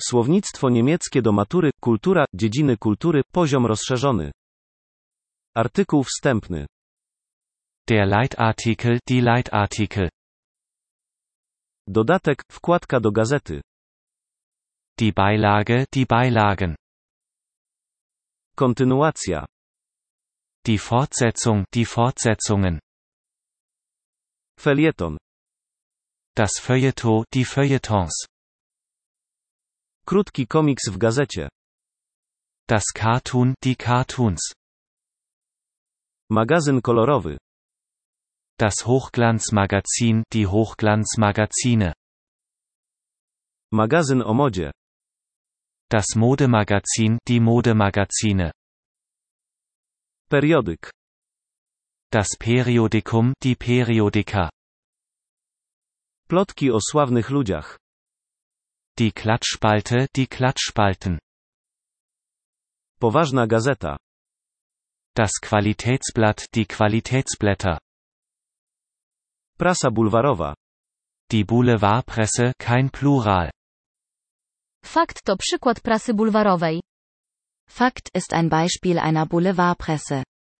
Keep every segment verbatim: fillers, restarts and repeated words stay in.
Słownictwo niemieckie do matury, kultura, dziedziny kultury, poziom rozszerzony. Artykuł wstępny. Der Leitartikel, die Leitartikel. Dodatek, wkładka do gazety. Die Beilage, die Beilagen. Kontynuacja. Die Fortsetzung, die Fortsetzungen. Felieton. Das Feuilleton, die Feuilletons. Krótki komiks w gazecie. Das Cartoon, die Cartoons. Magazyn kolorowy. Das Hochglanzmagazin, die Hochglanzmagazine. Magazyn o modzie. Das Modemagazin, die Modemagazine. Periodyk. Das Periodikum, die Periodika. Plotki o sławnych ludziach. Die Klatschspalte, die Klatschspalten. Poważna gazeta. Das Qualitätsblatt, die Qualitätsblätter. Prasa bulwarowa. Die Boulevardpresse, kein Plural. Fakt to przykład prasy bulwarowej. Fakt ist ein Beispiel einer Boulevardpresse.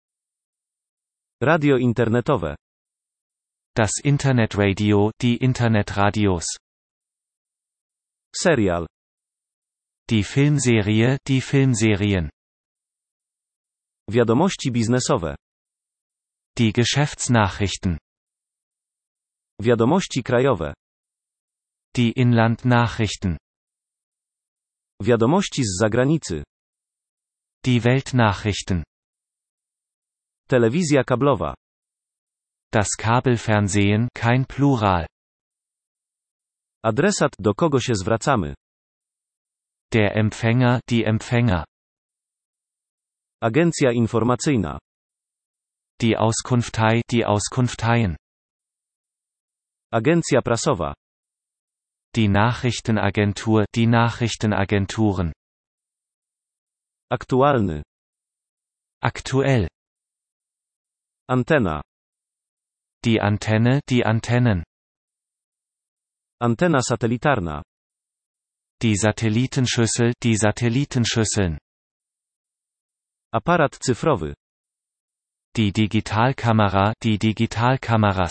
Radio internetowe. Das Internetradio, die Internetradios. Serial. Die Filmserie, die Filmserien. Wiadomości biznesowe. Die Geschäftsnachrichten. Wiadomości krajowe. Die Inlandnachrichten. Wiadomości z zagranicy. Die Weltnachrichten. Telewizja kablowa. Das Kabelfernsehen, kein Plural. Adresat, do kogo się zwracamy. Der Empfänger, die Empfänger. Agencja informacyjna. Die Auskunftei, die Auskunfteien. Agencja prasowa. Die Nachrichtenagentur, die Nachrichtenagenturen. Aktualny. Aktuell. Antena. Die Antenne, die Antennen. Antena satelitarna. Die Satellitenschüssel, die Satellitenschüsseln. Aparat cyfrowy. Die Digitalkamera, die Digitalkameras.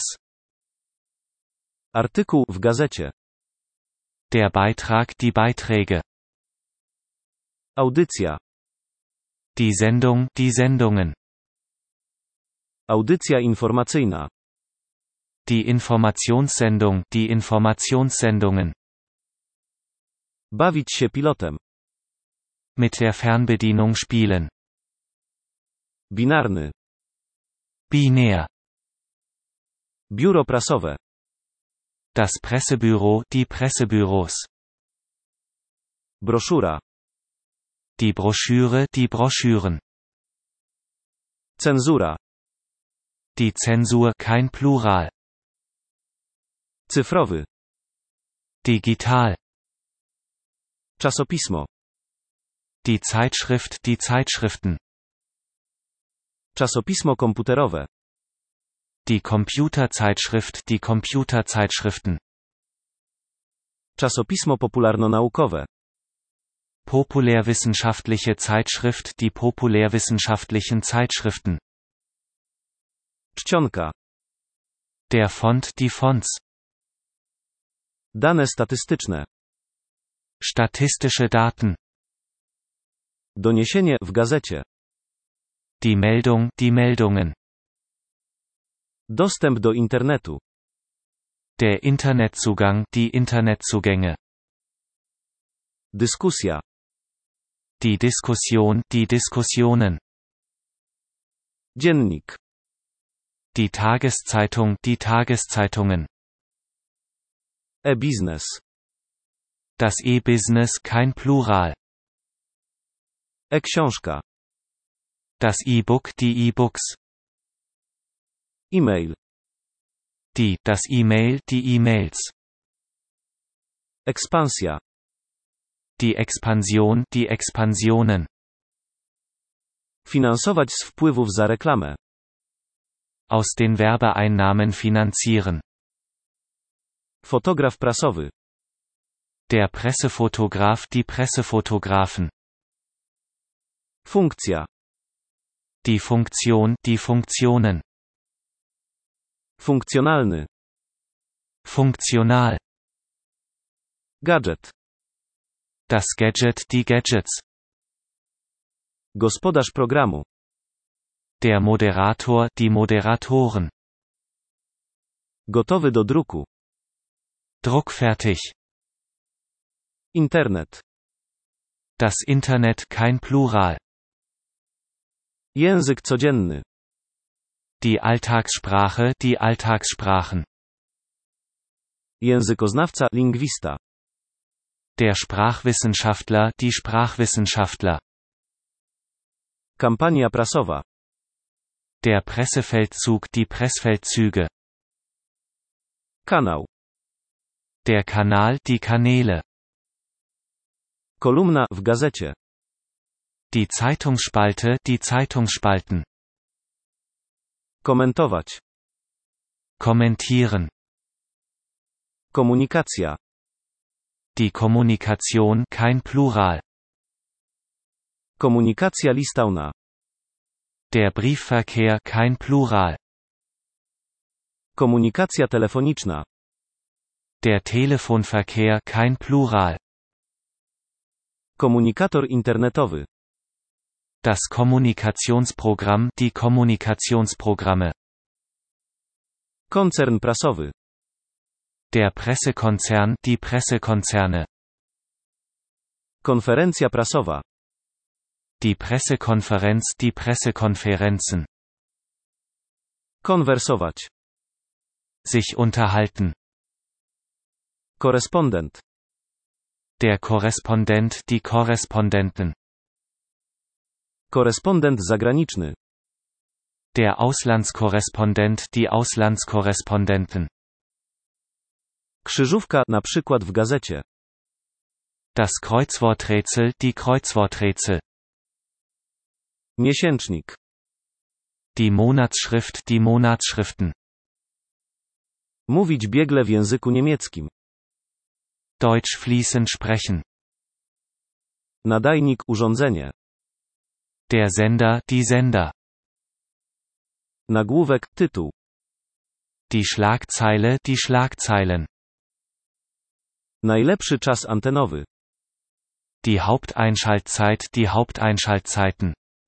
Artykuł w gazecie. Der Beitrag, die Beiträge. Audycja. Die Sendung, die Sendungen. Audycja informacyjna. Die Informationssendung, die Informationssendungen. Bawić się pilotem. Mit der Fernbedienung spielen. Binarny. Binär. Biuro prasowe. Das Pressebüro, die Pressebüros. Broszura. Die Broschüre, die Broschüren. Cenzura. Die Zensur, kein Plural. Cyfrowy. Digital. Czasopismo. Die Zeitschrift, die Zeitschriften. Czasopismo komputerowe. Die Computerzeitschrift, die Computerzeitschriften. Czasopismo popularno-naukowe. Populärwissenschaftliche Zeitschrift, die populärwissenschaftlichen Zeitschriften. Czcionka. Der Font, die Fonts. Dane statystyczne. Statistische Daten. Doniesienie w gazecie. Die Meldung, die Meldungen. Dostęp do internetu. Der Internetzugang, die Internetzugänge. Dyskusja. Die Diskussion, die Diskussionen. Dziennik. Die Tageszeitung, die Tageszeitungen. E-biznes. Das E-Business, kein Plural. E-książka. Das E-Book, die E-Books. E-mail. Die, das E-Mail, die E-Mails. Ekspansja. Die Expansion, die Expansionen. Finansować z wpływów za reklamę. Aus den Werbeeinnahmen finanzieren. Fotograf prasowy. Der Pressefotograf, die Pressefotografen. Funkcja. Die Funktion, die Funktionen. Funkcjonalny. Funktional. Gadżet. Das Gadget, die Gadgets. Gospodarz programu. Der Moderator, die Moderatoren. Gotowy do druku. Druckfertig. Internet. Das Internet, kein Plural. Język codzienny. Die Alltagssprache, die Alltagssprachen. Językoznawca, lingwista. Der Sprachwissenschaftler, die Sprachwissenschaftler. Kampania prasowa. Der Pressefeldzug, die Pressfeldzüge. Kanał. Der Kanal, die Kanäle. Kolumna w gazecie. Die Zeitungsspalte, die Zeitungsspalten. Komentować. Kommentieren. Komunikacja. Die Kommunikation, kein Plural. Komunikacja listowna. Der Briefverkehr, kein Plural. Komunikacja telefoniczna. Der Telefonverkehr, kein Plural. Komunikator internetowy. Das Kommunikationsprogramm, die Kommunikationsprogramme. Koncern prasowy. Der Pressekonzern, die Pressekonzerne. Konferencja prasowa. Die Pressekonferenz, die Pressekonferenzen. Konwersować. Sich unterhalten. Korespondent. Der Korrespondent, die Korrespondenten. Korespondent zagraniczny. Der Auslandskorrespondent, die Auslandskorrespondenten. Krzyżówka, na przykład w gazecie. Das Kreuzworträtsel, die Kreuzworträtsel. Miesięcznik. Die Monatsschrift, die Monatsschriften. Mówić biegle w języku niemieckim. Deutsch fließend sprechen. Nadajnik, urządzenie. Der Sender, die Sender. Nagłówek, tytuł. Die Schlagzeile, die Schlagzeilen. Najlepszy czas antenowy. Die Haupteinschaltzeit, die Haupteinschaltzeiten.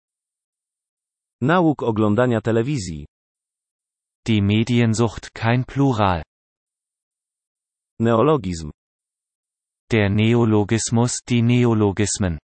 Nauk oglądania telewizji. Die Mediensucht, kein Plural. Neologizm. Der Neologismus, die Neologismen.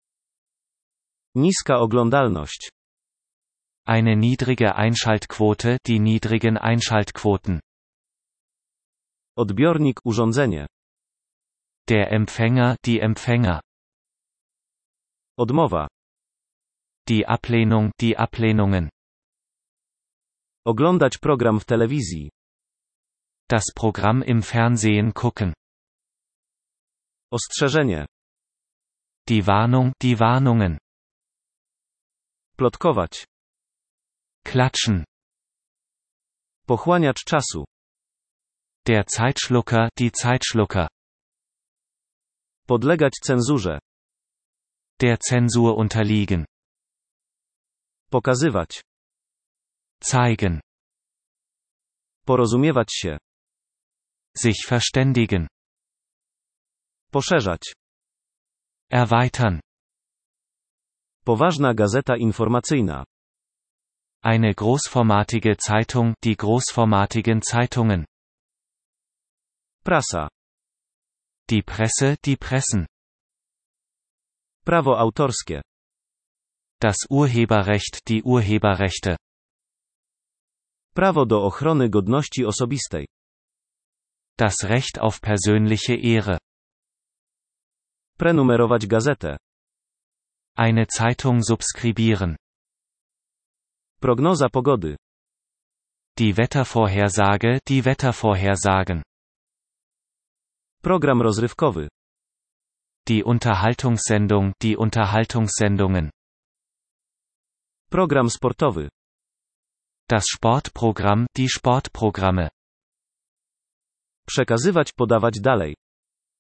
Niska oglądalność. Eine niedrige Einschaltquote, die niedrigen Einschaltquoten. Odbiornik, urządzenie. Der Empfänger, die Empfänger. Odmowa. Die Ablehnung, die Ablehnungen. Oglądać program w telewizji. Das Programm im Fernsehen gucken. Ostrzeżenie. Die Warnung, die Warnungen. Plotkować. Klatschen. Pochłaniacz czasu. Der Zeitschlucker, die Zeitschlucker. Podlegać cenzurze. Der Zensur unterliegen. Pokazywać. Zeigen. Porozumiewać się. Sich verständigen. Poszerzać. Erweitern. Poważna gazeta informacyjna. Eine großformatige Zeitung, die großformatigen Zeitungen. Prasa. Die Presse, die Pressen. Prawo autorskie. Das Urheberrecht, die Urheberrechte. Prawo do ochrony godności osobistej. Das Recht auf persönliche Ehre. Prenumerować gazetę. Eine Zeitung subskribieren. Prognoza pogody. Die Wettervorhersage, die Wettervorhersagen. Program rozrywkowy. Die Unterhaltungssendung, die Unterhaltungssendungen. Program sportowy. Das Sportprogramm, die Sportprogramme. Przekazywać, podawać dalej.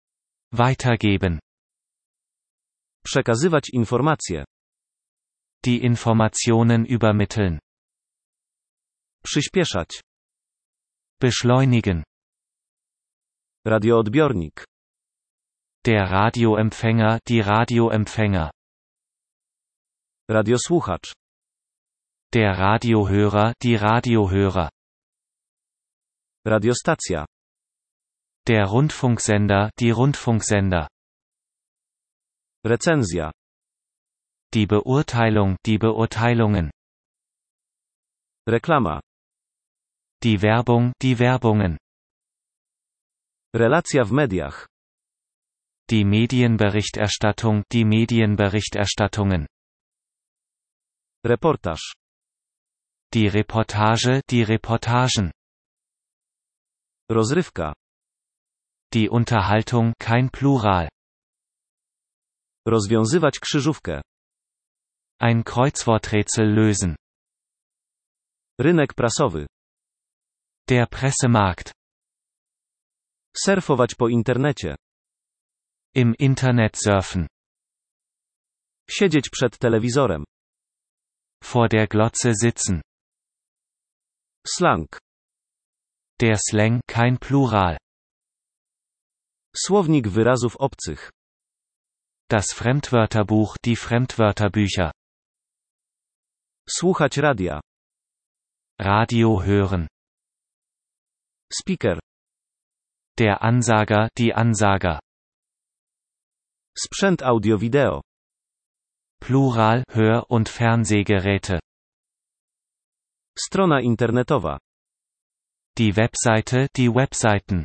Weitergeben. Przekazywać informacje. Die Informationen übermitteln. Przyspieszać. Beschleunigen. Radioodbiornik. Der Radioempfänger, die Radioempfänger. Radiosłuchacz. Der Radiohörer, die Radiohörer. Radiostacja. Der Rundfunksender, die Rundfunksender. Recenzja. Die Beurteilung, die Beurteilungen. Reklama. Die Werbung, die Werbungen. Relacja w mediach. Die Medienberichterstattung, die Medienberichterstattungen. Reportaż. Die Reportage, die Reportagen. Rozrywka. Die Unterhaltung, kein Plural. Rozwiązywać krzyżówkę. Ein Kreuzworträtsel lösen. Rynek prasowy. Der Pressemarkt. Surfować po internecie. Im Internet surfen. Siedzieć przed telewizorem. Vor der Glotze sitzen. Slang. Der Slang, kein Plural. Słownik wyrazów obcych. Das Fremdwörterbuch, die Fremdwörterbücher. Słuchać radia. Radio hören. Speaker. Der Ansager, die Ansager. Sprzęt audio-wideo. Plural, Hör- und Fernsehgeräte. Strona internetowa. Die Webseite, die Webseiten.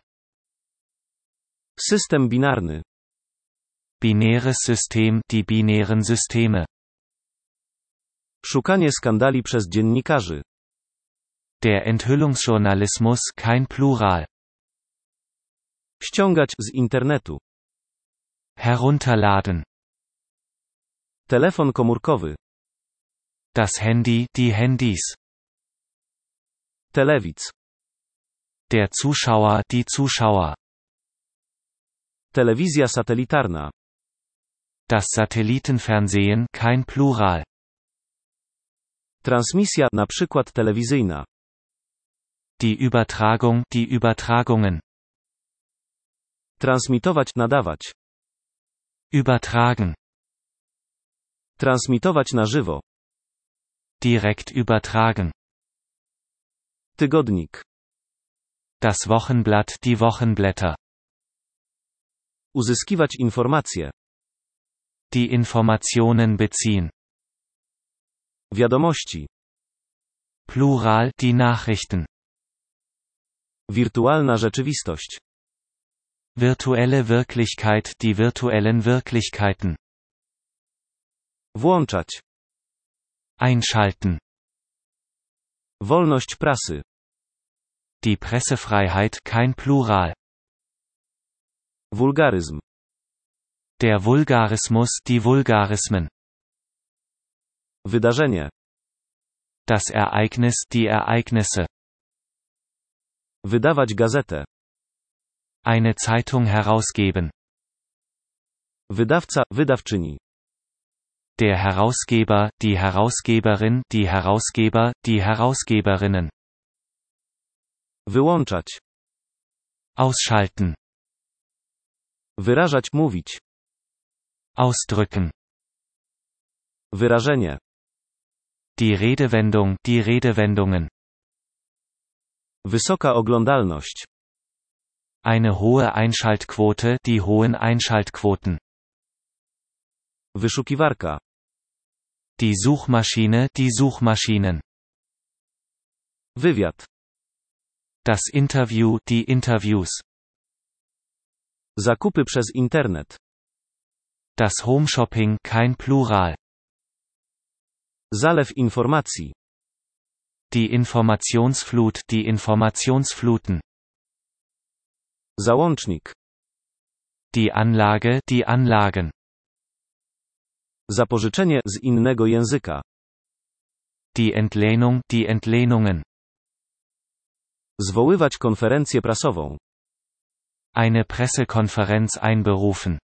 System binarny. Binäres System, die binären Systeme. Szukanie skandali przez dziennikarzy. Der Enthüllungsjournalismus, kein Plural. Ściągać z internetu. Herunterladen. Telefon komórkowy. Das Handy, die Handys. Telewidz. Der Zuschauer, die Zuschauer. Telewizja satelitarna. Das Satellitenfernsehen, kein Plural. Transmisja, na przykład telewizyjna. Die Übertragung, die Übertragungen. Transmitować, nadawać. Übertragen. Transmitować na żywo. Direkt übertragen. Tygodnik. Das Wochenblatt, die Wochenblätter. Uzyskiwać informacje. Die Informationen beziehen. Wiadomości. Plural, die Nachrichten. Wirtualna rzeczywistość. Virtuelle Wirklichkeit, die virtuellen Wirklichkeiten. Włączać. Einschalten. Wolność prasy. Die Pressefreiheit, kein Plural. Wulgaryzm. Der Vulgarismus, die Vulgarismen. Wydarzenie. Das Ereignis, die Ereignisse. Wydawać gazetę. Eine Zeitung herausgeben. Wydawca, wydawczyni. Der Herausgeber, die Herausgeberin, die Herausgeber, die Herausgeberinnen. Wyłączać. Ausschalten. Wyrażać, mówić. Ausdrücken. Wyrażenie. Die Redewendung, die Redewendungen. Wysoka oglądalność. Eine hohe Einschaltquote, die hohen Einschaltquoten. Wyszukiwarka. Die Suchmaschine, die Suchmaschinen. Wywiad. Das Interview, die Interviews. Zakupy przez internet. Das Homeshopping, kein Plural. Zalew informacji. Die Informationsflut, die Informationsfluten. Załącznik. Die Anlage, die Anlagen. Zapożyczenie z innego języka. Die Entlehnung, die Entlehnungen. Zwoływać konferencję prasową. Eine Pressekonferenz einberufen.